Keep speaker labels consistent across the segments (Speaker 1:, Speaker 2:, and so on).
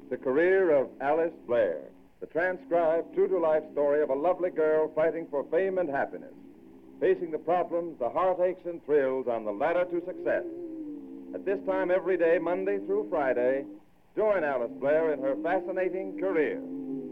Speaker 1: The career of Alice Blair, the transcribed, true-to-life story of a lovely girl fighting for fame and happiness, facing the problems, the heartaches, and thrills on the ladder to success. At this time every day, Monday through Friday, join Alice Blair in her fascinating career.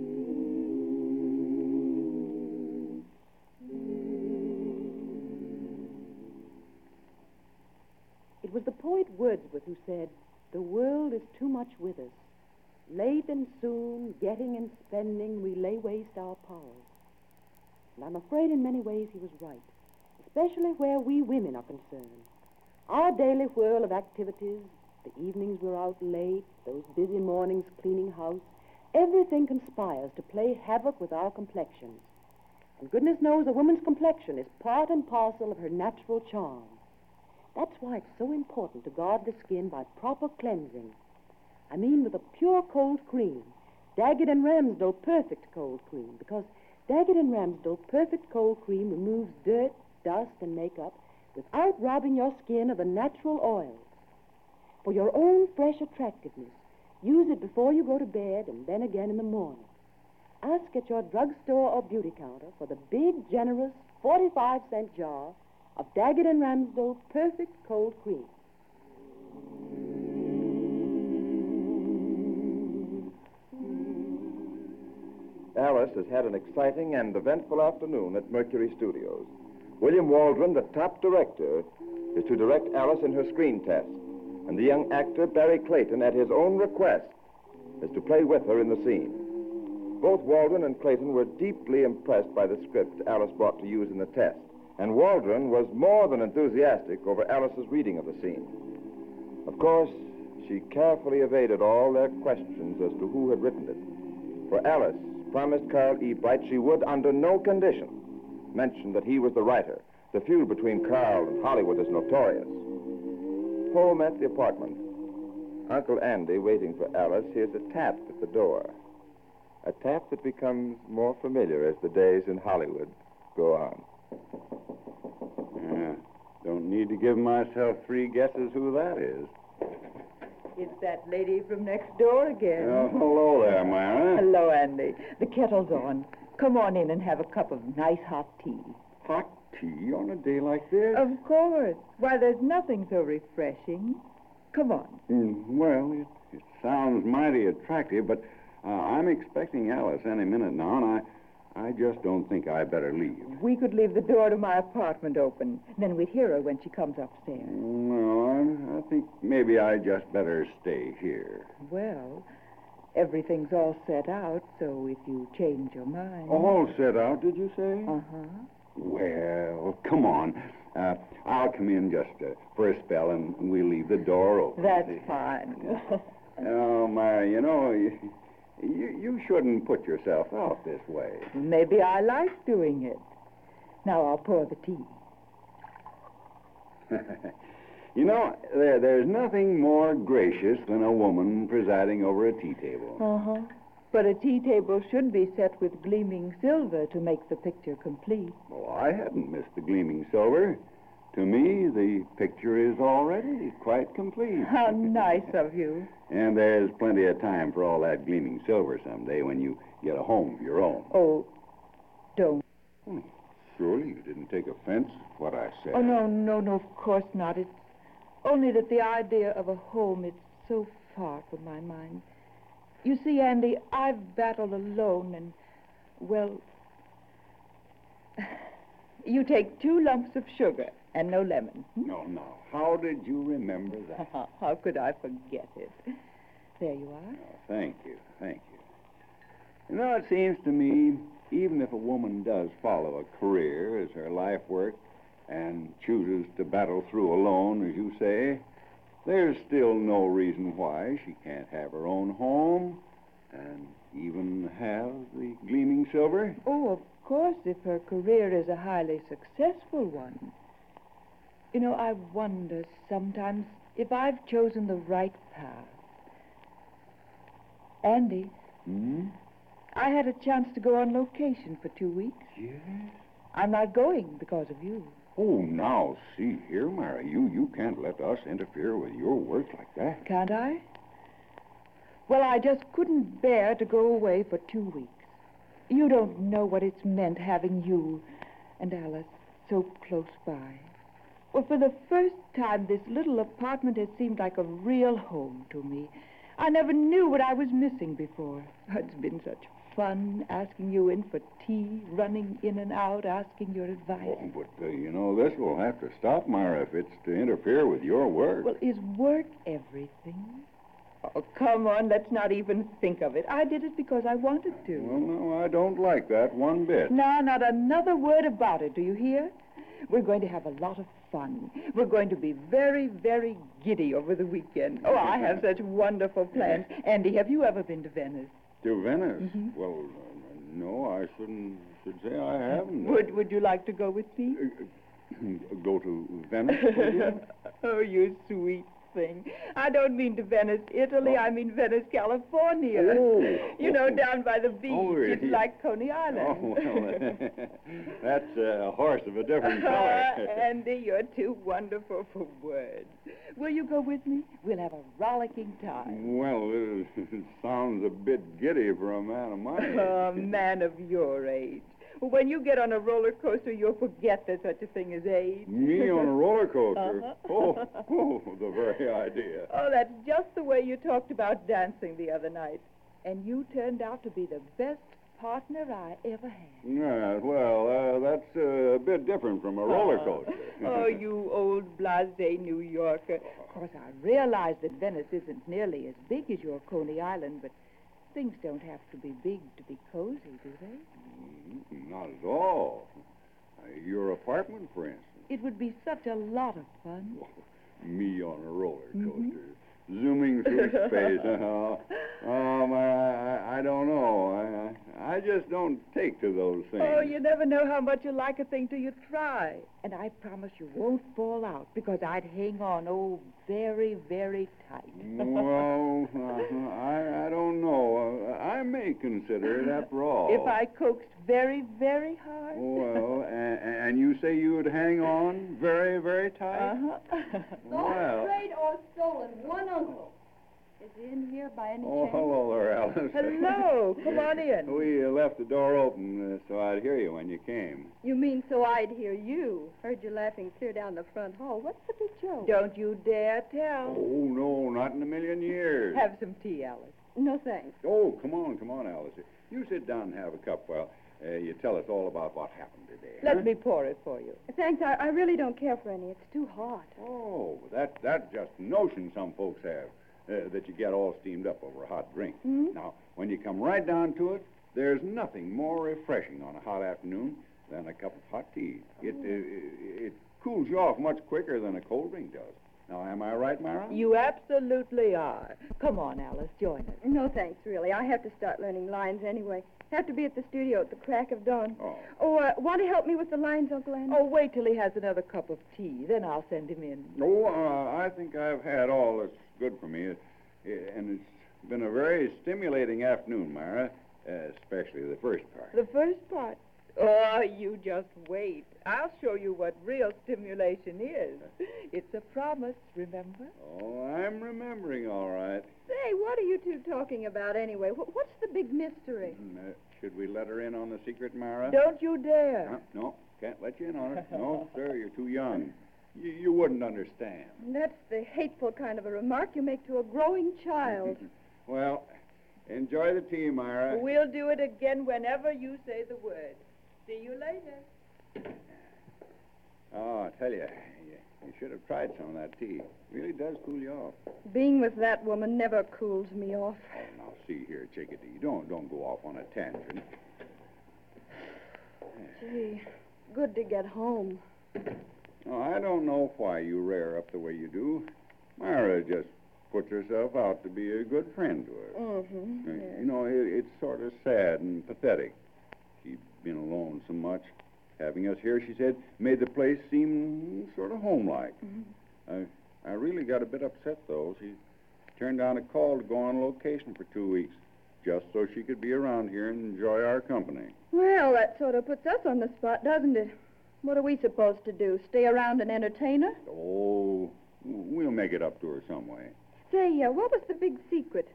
Speaker 2: It was the poet Wordsworth who said, "The world is too much with us. Late and soon, getting and spending, we lay waste our powers." And I'm afraid in many ways he was right, especially where we women are concerned. Our daily whirl of activities, the evenings we're out late, those busy mornings cleaning house, everything conspires to play havoc with our complexions. And goodness knows a woman's complexion is part and parcel of her natural charm. That's why it's so important to guard the skin by proper cleansing. I mean with a pure cold cream, Daggett and Ramsdell Perfect Cold Cream, because Daggett and Ramsdell Perfect Cold Cream removes dirt, dust, and makeup without robbing your skin of the natural oils. For your own fresh attractiveness, use it before you go to bed and then again in the morning. Ask at your drugstore or beauty counter for the big, generous 45-cent jar of Daggett and Ramsdell Perfect Cold Cream.
Speaker 1: Alice has had an exciting and eventful afternoon at Mercury Studios. William Waldron, the top director, is to direct Alice in her screen test, and the young actor Barry Clayton, at his own request, is to play with her in the scene. Both Waldron and Clayton were deeply impressed by the script Alice brought to use in the test, and Waldron was more than enthusiastic over Alice's reading of the scene. Of course, she carefully evaded all their questions as to who had written it. For Alice promised Carl E. Bright she would, under no condition, mention that he was the writer. The feud between Carl and Hollywood is notorious. Home at the apartment, Uncle Andy, waiting for Alice, hears a tap at the door. A tap that becomes more familiar as the days in Hollywood go on.
Speaker 3: Don't need to give myself 3 guesses who that is.
Speaker 4: It's that lady from next door again.
Speaker 3: Oh, hello there, Myra.
Speaker 4: Hello, Andy. The kettle's on. Come on in and have a cup of nice hot tea.
Speaker 3: Hot tea on a day like this?
Speaker 4: Of course. Why, there's nothing so refreshing. Come on.
Speaker 3: Well, it sounds mighty attractive, but I'm expecting Alice any minute now, and I just don't think I better leave.
Speaker 4: We could leave the door to my apartment open. Then we'd hear her when she comes upstairs.
Speaker 3: No, I think maybe I just better stay here.
Speaker 4: Well, everything's all set out, so if you change your mind...
Speaker 3: All set out, did you say?
Speaker 4: Uh-huh.
Speaker 3: Well, come on. I'll come in just for a spell, and we'll leave the door open.
Speaker 4: That's fine.
Speaker 3: Oh, Myra, you know... You shouldn't put yourself out this way.
Speaker 4: Maybe I like doing it. Now I'll pour the tea.
Speaker 3: You know, there's nothing more gracious than a woman presiding over a tea table.
Speaker 4: Uh-huh. But a tea table should be set with gleaming silver to make the picture complete.
Speaker 3: Oh, I hadn't missed the gleaming silver. To me, the picture is already quite complete.
Speaker 4: How nice of you.
Speaker 3: And there's plenty of time for all that gleaming silver someday when you get a home of your own.
Speaker 4: Oh, don't.
Speaker 3: Surely you didn't take offense at what I said.
Speaker 4: Oh, no, of course not. It's only that the idea of a home is so far from my mind. You see, Andy, I've battled alone and, well, you take 2 lumps of sugar and no lemon.
Speaker 3: No. How did you remember that?
Speaker 4: How could I forget it? There you are.
Speaker 3: Oh, thank you. You know, it seems to me, even if a woman does follow a career as her life work and chooses to battle through alone, as you say, there's still no reason why she can't have her own home and even have the gleaming silver.
Speaker 4: Oh, of course, if her career is a highly successful one. You know, I wonder sometimes if I've chosen the right path. Andy. I had a chance to go on location for 2 weeks.
Speaker 3: Yes?
Speaker 4: I'm not going because of you.
Speaker 3: Oh, now, see here, Mary, you can't let us interfere with your work like that.
Speaker 4: Can't I? Well, I just couldn't bear to go away for 2 weeks. You don't know what it's meant having you and Alice so close by. Well, for the first time, this little apartment has seemed like a real home to me. I never knew what I was missing before. It's been such fun asking you in for tea, running in and out, asking your advice.
Speaker 3: Oh, but, this will have to stop, Myra, if it's to interfere with your work.
Speaker 4: Well, is work everything? Oh, come on, let's not even think of it. I did it because I wanted to.
Speaker 3: Well, no, I don't like that one bit.
Speaker 4: No, not another word about it, do you hear? We're going to have a lot of fun. We're going to be very, very giddy over the weekend. Oh, I have such wonderful plans. Andy, have you ever been to Venice?
Speaker 3: To Venice?
Speaker 4: Mm-hmm.
Speaker 3: Well, no, I should say I haven't.
Speaker 4: Would you like to go with me?
Speaker 3: Go to Venice, would you?
Speaker 4: Oh, you sweet thing. I don't mean to Venice, Italy. I mean Venice, California.
Speaker 3: Oh.
Speaker 4: You know, down by the beach.
Speaker 3: Oh,
Speaker 4: It's
Speaker 3: yeah.
Speaker 4: like Coney Island.
Speaker 3: Oh, well, that's a horse of a different color.
Speaker 4: Andy, you're too wonderful for words. Will you go with me? We'll have a rollicking time.
Speaker 3: Well, it sounds a bit giddy for a man of my age.
Speaker 4: A man of your age. When you get on a roller coaster, you'll forget there's such a thing as age.
Speaker 3: Me on a roller coaster?
Speaker 4: Uh-huh.
Speaker 3: Oh, the very idea.
Speaker 4: Oh, that's just the way you talked about dancing the other night. And you turned out to be the best partner I ever had.
Speaker 3: Yeah, well, that's a bit different from a roller coaster.
Speaker 4: Oh, you old blasé New Yorker. Of course, I realize that Venice isn't nearly as big as your Coney Island, but things don't have to be big to be cozy, do they?
Speaker 3: Not at all. Your apartment, for instance.
Speaker 4: It would be such a lot of fun.
Speaker 3: Me on a roller coaster.
Speaker 4: Mm-hmm.
Speaker 3: Zooming through space. I don't know. I just don't take to those things.
Speaker 4: Oh, you never know how much you like a thing till you try. And I promise you won't fall out, because I'd hang on, very, very tight.
Speaker 3: Well, I don't know. I may consider it after all.
Speaker 4: If I coaxed very, very hard.
Speaker 3: Well, and you say you would hang on very, very tight?
Speaker 4: Uh-huh.
Speaker 3: Well.
Speaker 2: Strayed or stolen, one uncle. Is he in here by any
Speaker 3: Oh,
Speaker 2: chance?
Speaker 3: hello there, Alice.
Speaker 4: Hello. Come on in.
Speaker 3: We left the door open so I'd hear you when you came.
Speaker 2: You mean so I'd hear you? Heard you laughing clear down the front hall. What's the big joke?
Speaker 4: Don't you dare tell.
Speaker 3: Oh, no, not in a million years.
Speaker 4: Have some tea, Alice.
Speaker 2: No, thanks.
Speaker 3: Oh, come on, Alice. You sit down and have a cup while you tell us all about what happened today.
Speaker 4: Let
Speaker 3: huh?
Speaker 4: me pour it for you.
Speaker 2: Thanks, I really don't care for any. It's too hot.
Speaker 3: Oh, that's just a notion some folks have, that you get all steamed up over a hot drink.
Speaker 2: Hmm?
Speaker 3: Now, when you come right down to it, there's nothing more refreshing on a hot afternoon than a cup of hot tea. It cools you off much quicker than a cold drink does. Now, am I right, Myra?
Speaker 4: You absolutely are. Come on, Alice, join us.
Speaker 2: No, thanks, really. I have to start learning lines anyway. Have to be at the studio at the crack of dawn.
Speaker 3: Oh.
Speaker 2: Want to help me with the lines, Uncle Andy?
Speaker 4: Oh, wait till he has another cup of tea. Then I'll send him in.
Speaker 3: Oh, I think I've had all that's good for me. And it's been a very stimulating afternoon, Myra, especially the first part.
Speaker 4: The first part. Oh, you just wait. I'll show you what real stimulation is. It's a promise, remember?
Speaker 3: Oh, I'm remembering all right.
Speaker 2: Say, what are you two talking about anyway? What's the big mystery?
Speaker 3: Should we let her in on the secret, Myra?
Speaker 4: Don't you dare.
Speaker 3: No, can't let you in on it. No, sir, you're too young. You wouldn't understand.
Speaker 2: That's the hateful kind of a remark you make to a growing child.
Speaker 3: Well, enjoy the tea, Myra.
Speaker 4: We'll do it again whenever you say the word. See you later.
Speaker 3: Oh, I tell you, you should have tried some of that tea. It really does cool you off.
Speaker 2: Being with that woman never cools me off.
Speaker 3: Oh, now, see here, Chickadee. Don't go off on a tangent.
Speaker 2: Gee, good to get home.
Speaker 3: Oh, I don't know why you rear up the way you do. Myra just puts herself out to be a good friend to her.
Speaker 2: Mm-hmm.
Speaker 3: You know, it's sort of sad and pathetic. She's been alone so much. Having us here, she said, made the place seem sort of homelike.
Speaker 2: Mm-hmm.
Speaker 3: I really got a bit upset, though. She turned down a call to go on location for 2 weeks, just so she could be around here and enjoy our company.
Speaker 2: Well, that sort of puts us on the spot, doesn't it? What are we supposed to do? Stay around and entertain her?
Speaker 3: Oh, we'll make it up to her some way.
Speaker 2: Say, what was the big secret?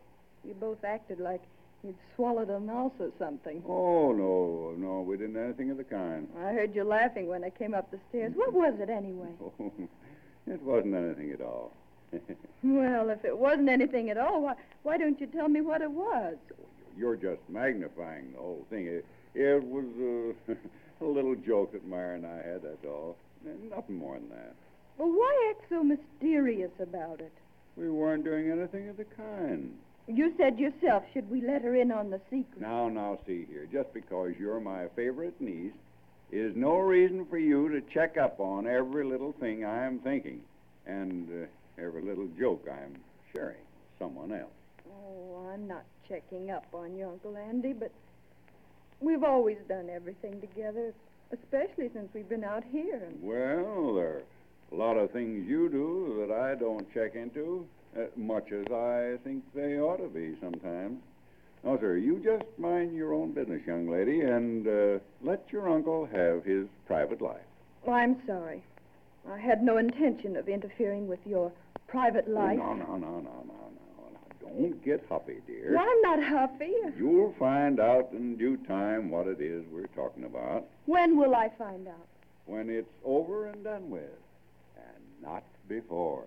Speaker 5: You both acted like you'd swallowed a mouse or something.
Speaker 3: Oh, no, we didn't do anything of the kind.
Speaker 5: I heard you laughing when I came up the stairs. What was it, anyway?
Speaker 3: Oh, it wasn't anything at all.
Speaker 5: Well, if it wasn't anything at all, why don't you tell me what it was?
Speaker 3: You're just magnifying the whole thing. It was a little joke that Myra and I had, that's all. Nothing more than that.
Speaker 5: Well, why act so mysterious about it?
Speaker 3: We weren't doing anything of the kind.
Speaker 5: You said yourself, should we let her in on the secret?
Speaker 3: Now, see here. Just because you're my favorite niece is no reason for you to check up on every little thing I'm thinking and every little joke I'm sharing with someone else.
Speaker 5: Oh, I'm not checking up on you, Uncle Andy, but we've always done everything together, especially since we've been out here.
Speaker 3: Well, there are a lot of things you do that I don't check into, much as I think they ought to be sometimes. No, sir, you just mind your own business, young lady, and let your uncle have his private life.
Speaker 5: Oh, I'm sorry. I had no intention of interfering with your private life.
Speaker 3: No. Don't get huffy, dear.
Speaker 5: Well, I'm not huffy.
Speaker 3: You'll find out in due time what it is we're talking about.
Speaker 5: When will I find out?
Speaker 3: When it's over and done with, and not before.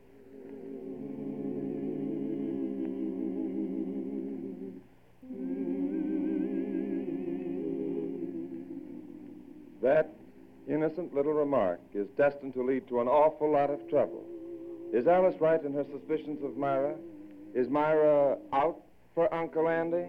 Speaker 1: That innocent little remark is destined to lead to an awful lot of trouble. Is Alice right in her suspicions of Myra? Is Myra out for Uncle Andy?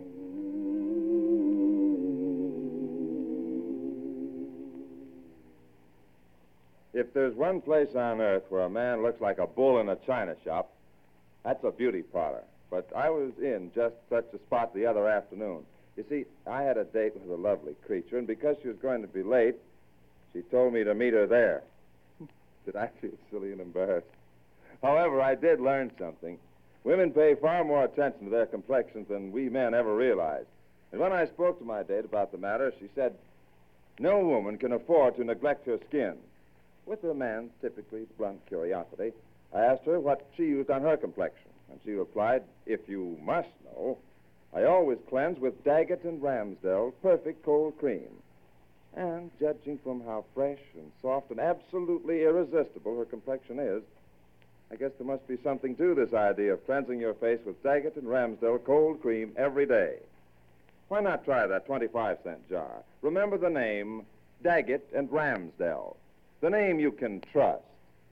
Speaker 1: If there's one place on earth where a man looks like a bull in a china shop, that's a beauty parlor. But I was in just such a spot the other afternoon. You see, I had a date with a lovely creature, and because she was going to be late, she told me to meet her there. Did I feel silly and embarrassed? However, I did learn something. Women pay far more attention to their complexions than we men ever realize. And when I spoke to my date about the matter, she said, no woman can afford to neglect her skin. With a man's typically blunt curiosity, I asked her what she used on her complexion. And she replied, if you must know, I always cleanse with Daggett and Ramsdell Perfect Cold Cream. And judging from how fresh and soft and absolutely irresistible her complexion is, I guess there must be something to this idea of cleansing your face with Daggett and Ramsdell Cold Cream every day. Why not try that 25-cent jar? Remember the name, Daggett and Ramsdell. The name you can trust.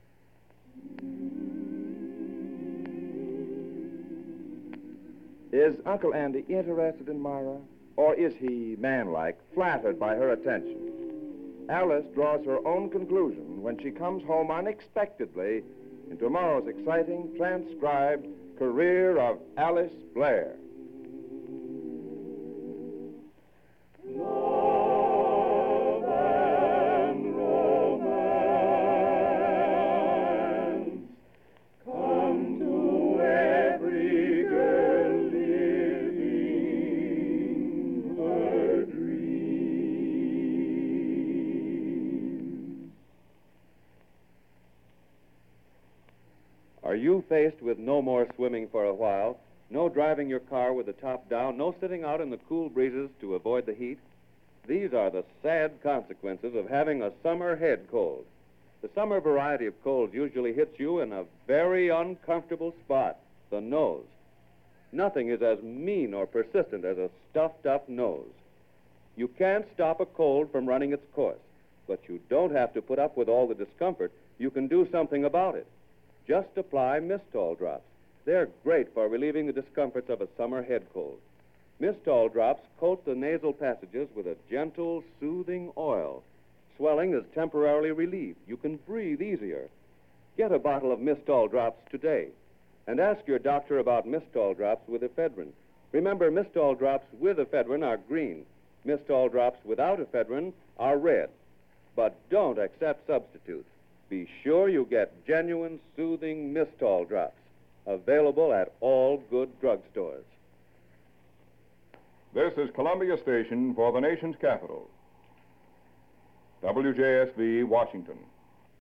Speaker 1: Is Uncle Andy interested in Myra? Or is he, manlike, flattered by her attention? Alice draws her own conclusion when she comes home unexpectedly in tomorrow's exciting, transcribed career of Alice Blair.
Speaker 6: Are you faced with no more swimming for a while, no driving your car with the top down, no sitting out in the cool breezes to avoid the heat? These are the sad consequences of having a summer head cold. The summer variety of colds usually hits you in a very uncomfortable spot, the nose. Nothing is as mean or persistent as a stuffed-up nose. You can't stop a cold from running its course, but you don't have to put up with all the discomfort. You can do something about it. Just apply Mistol drops. They're great for relieving the discomforts of a summer head cold. Mistol drops coat the nasal passages with a gentle, soothing oil. Swelling is temporarily relieved. You can breathe easier. Get a bottle of Mistol drops today. And ask your doctor about Mistol drops with ephedrine. Remember, Mistol drops with ephedrine are green. Mistol drops without ephedrine are red. But don't accept substitutes. Be sure you get genuine, soothing Mistol drops, available at all good drugstores.
Speaker 7: This is Columbia Station for the nation's capital. WJSV, Washington.